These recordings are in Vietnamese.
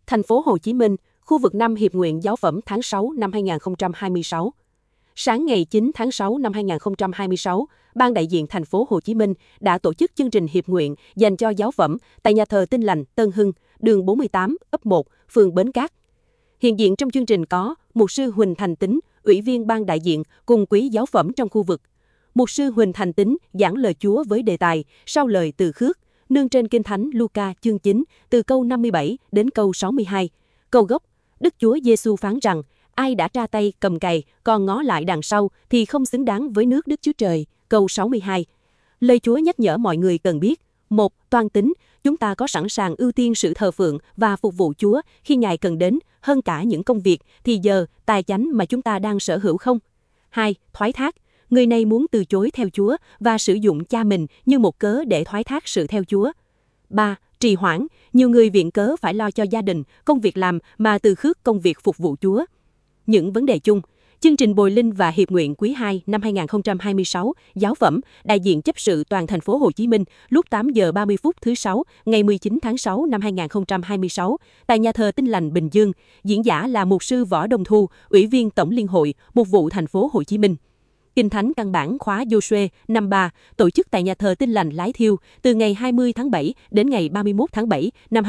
Thành phố Hồ Chí Minh, khu vực 5 Hiệp nguyện Giáo phẩm tháng 6 năm 2026. Sáng ngày 9 tháng 6 năm 2026, Ban đại diện Thành phố Hồ Chí Minh đã tổ chức chương trình hiệp nguyện dành cho giáo phẩm tại nhà thờ Tin Lành, Tân Hưng, đường 48, ấp 1, phường Bến Cát. Hiện diện trong chương trình có Mục sư Huỳnh Thành Tín, Ủy viên Ban đại diện cùng quý giáo phẩm trong khu vực. Mục sư Huỳnh Thành Tín giảng lời Chúa với đề tài Sau lời từ khước, nương trên Kinh Thánh Luca chương 9, từ câu 57 đến câu 62. Câu gốc, Đức Chúa Giêsu phán rằng, ai đã tra tay cầm cày, còn ngó lại đằng sau thì không xứng đáng với nước Đức Chúa Trời. Câu 62. Lời Chúa nhắc nhở mọi người cần biết. 1. Toan tính, chúng ta có sẵn sàng ưu tiên sự thờ phượng và phục vụ Chúa khi Ngài cần đến hơn cả những công việc, thì giờ, tài chánh mà chúng ta đang sở hữu không? 2. Thoái thác, người này muốn từ chối theo Chúa và sử dụng cha mình như một cớ để thoái thác sự theo Chúa. 3. Trì hoãn, nhiều người viện cớ phải lo cho gia đình, công việc làm mà từ khước công việc phục vụ Chúa. Những vấn đề chung. Chương trình Bồi Linh và Hiệp nguyện quý 2 năm 2026, giáo phẩm, đại diện chấp sự toàn thành phố Hồ Chí Minh, lúc 8 giờ 30 phút thứ 6, ngày 19 tháng 6 năm 2026, tại nhà thờ Tin Lành Bình Dương. Diễn giả là Mục sư Võ Đông Thu, Ủy viên Tổng Liên hội, Mục vụ thành phố Hồ Chí Minh. Kinh Thánh căn bản khóa Giô-suê năm 3, tổ chức tại nhà thờ Tin Lành Lái Thiêu, từ ngày 20 tháng 7 đến ngày 31 tháng 7 năm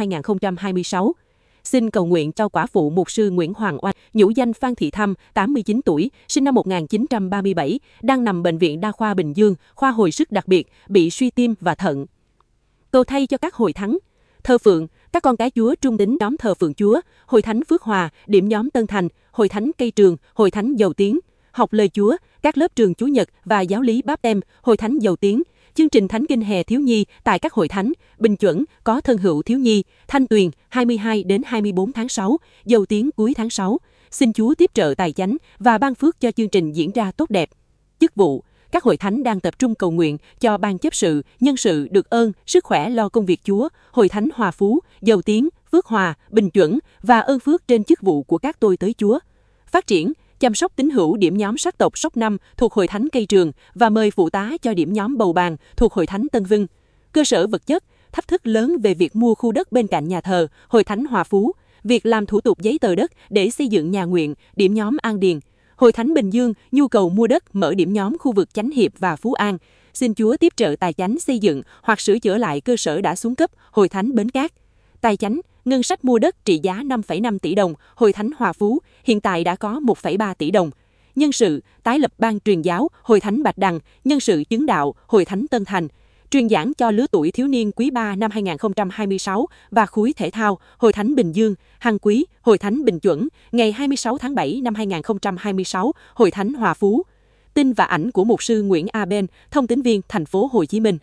2026. Xin cầu nguyện cho quả phụ mục sư Nguyễn Hoàng Oanh, nhũ danh Phan Thị Thăm, 89 tuổi, sinh năm 1937, đang nằm Bệnh viện Đa khoa Bình Dương, khoa hồi sức đặc biệt, bị suy tim và thận. Cầu thay cho các hội thánh. Thờ phượng, các con cái Chúa trung tín nhóm thờ phượng Chúa, Hội thánh Phước Hòa, điểm nhóm Tân Thành, Hội thánh Cây Trường, Hội thánh Dầu Tiếng, học lời Chúa, các lớp trường Chủ nhật và giáo lý Báp-tem, Hội thánh Dầu Tiếng, chương trình Thánh kinh hè thiếu nhi tại các hội thánh, Bình Chuẩn có Thân hữu thiếu nhi, Thanh Tuyền 22 đến 24 tháng 6, Dầu Tiếng cuối tháng 6. Xin Chúa tiếp trợ tài chánh và ban phước cho chương trình diễn ra tốt đẹp. Chức vụ, các hội thánh đang tập trung cầu nguyện cho ban chấp sự, nhân sự được ơn, sức khỏe lo công việc Chúa, Hội thánh Hòa Phú, Dầu Tiếng, Phước Hòa, Bình Chuẩn và ơn phước trên chức vụ của các tôi tới Chúa. Phát triển, chăm sóc tín hữu điểm nhóm sắc tộc Sóc Năm thuộc Hội thánh Cây Trường và mời phụ tá cho điểm nhóm Bầu Bàng thuộc Hội thánh Tân Vinh. Cơ sở vật chất, thách thức lớn về việc mua khu đất bên cạnh nhà thờ, Hội thánh Hòa Phú, việc làm thủ tục giấy tờ đất để xây dựng nhà nguyện, điểm nhóm An Điền. Hội thánh Bình Dương, nhu cầu mua đất mở điểm nhóm khu vực Chánh Hiệp và Phú An. Xin Chúa tiếp trợ tài chánh xây dựng hoặc sửa chữa lại cơ sở đã xuống cấp, Hội thánh Bến Cát. Tài chánh, ngân sách mua đất trị giá 5,5 tỷ đồng, Hội thánh Hòa Phú, hiện tại đã có 1,3 tỷ đồng. Nhân sự, tái lập ban truyền giáo, Hội thánh Bạch Đằng, nhân sự chứng đạo, Hội thánh Tân Thành. Truyền giảng cho lứa tuổi thiếu niên quý 3 năm 2026 và khối thể thao, Hội thánh Bình Dương, hàng quý, Hội thánh Bình Chuẩn, ngày 26 tháng 7 năm 2026, Hội thánh Hòa Phú. Tin và ảnh của mục sư Nguyễn A Ben, thông tín viên thành phố Hồ Chí Minh.